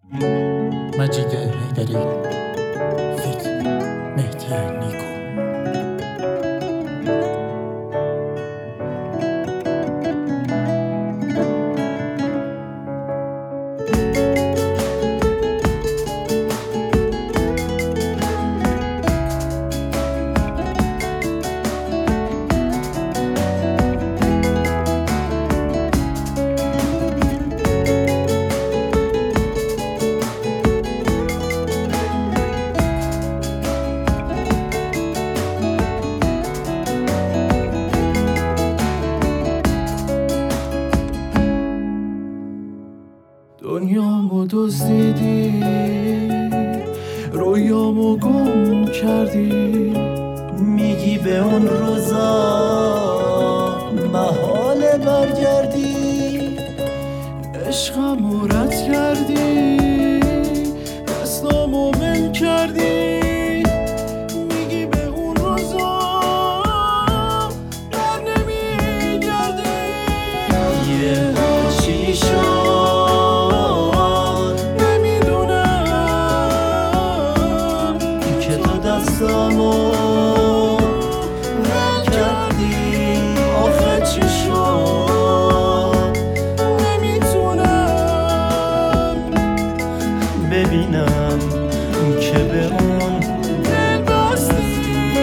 مجید حیدری فیت مهدی نیکو. دنیامو دزدیدی، رویامو گم کردی، میگی به اون روزا محاله برگردی، عشقمو رد کردی، دستامو ول کردی، میگی به اون روزا بر نمیگردی. یه چی شد دستامو ول کردی، آخه چی شد نمیتونم ببینم که به اون دل بستی.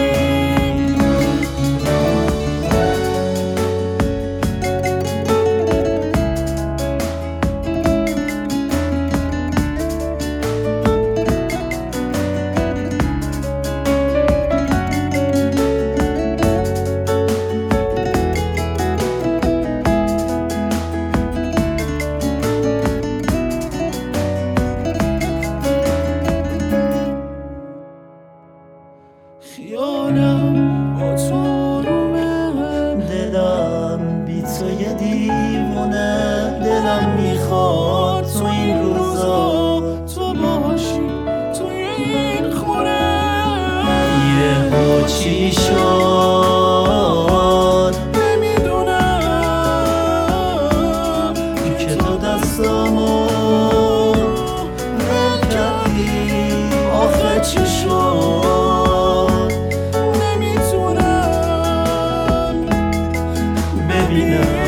خیالم با تو رومه، دلم بی تو یه دیوونه، دلم میخواد تو این روزا تو باشی توی این خونه. یه چی شد نمیدونم که تو دستامو ول کردی، آخه چی شد نمیتونم ببینم